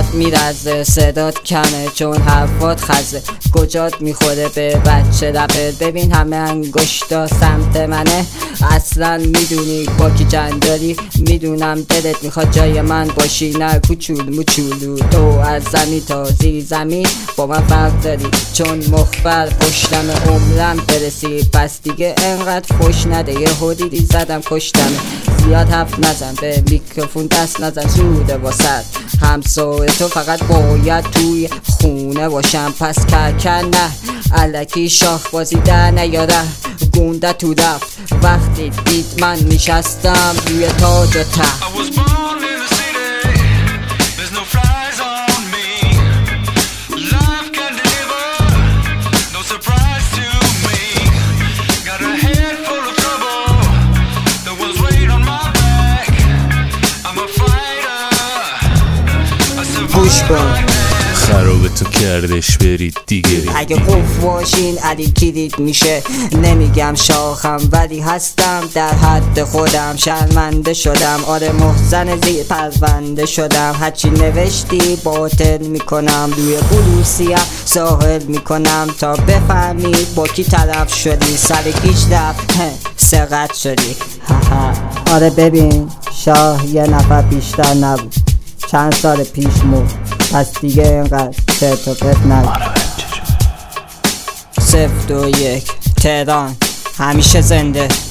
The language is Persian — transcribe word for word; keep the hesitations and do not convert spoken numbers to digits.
میرزه، صدات کمه چون حرفات خزه، کجات میخوره به بچه رپر. ببین همه انگشتا سمت منه، اصلا میدونی با کی جنگ داری، میدونم دلت میخواد جای من باشی، نه کوچولو موچولو. تو از زمین تا زیر زمین با من فرق داری، چون مخبر پشتم عمرم برسی، پس دیگه انقدر فش نده، یه حدیدی زدم کشتم. زیاد حرف نزن، به میکروفون دست نزن، زوده واسد همسایه تو فقط باید توی خونه باشم، پس کرکن نه الکی شاخ بازی در نیاره. گونده تو رفت وقتی دید من نشستم روی تاج و تخت. گوش کن خرابه تو کردش برید دیگه، اگه قف باشین علی کلید میشه. نمیگم شاخم ولی هستم در حد خودم، شرمنده شدم آره محسن زیر پرونده شدم. هرچی نوشتی باطل میکنم، روی بلوسیم ساحل میکنم تا بفهمی با کی طرف شدی، سر کیش رفت سقط شدی. آره ببین شاه یه نفر بیشتر نبود، چند سال پیش مرد، پس دیگه اینقدر چرت و پرت نگو. صفر دو یک تهران همیشه زنده.